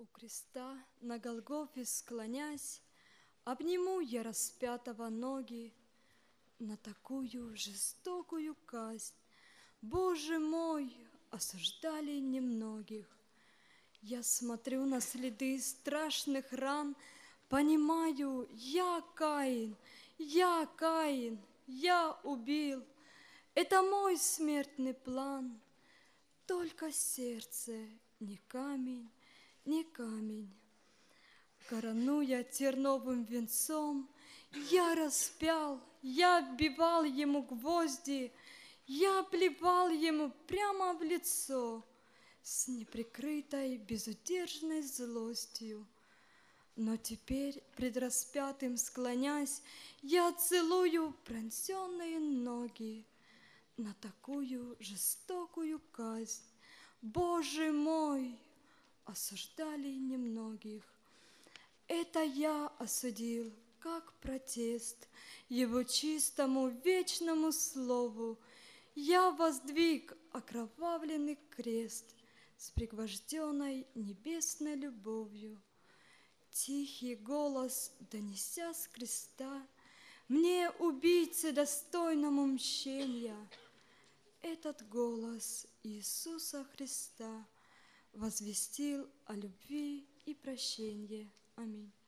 У креста на Голгофе склонясь, обниму я распятого ноги. На такую жестокую казнь, Боже мой, осуждали немногих. Я смотрю на следы страшных ран, понимаю, я Каин, я убил. Это мой смертный план. Только сердце не камень, не камень. Корону я терновым венцом, я распял, я вбивал ему гвозди, я плевал ему прямо в лицо с неприкрытой безудержной злостью. Но теперь, пред распятым склонясь, я целую пронзенные ноги. На такую жестокую казнь, Боже мой, осуждали немногих. Это я осудил, как протест его чистому вечному слову. Я воздвиг окровавленный крест с пригвожденной небесной любовью. Тихий голос, донеся с креста, мне, убийце достойному мщения, этот голос Иисуса Христа возвестил о любви и прощении. Аминь.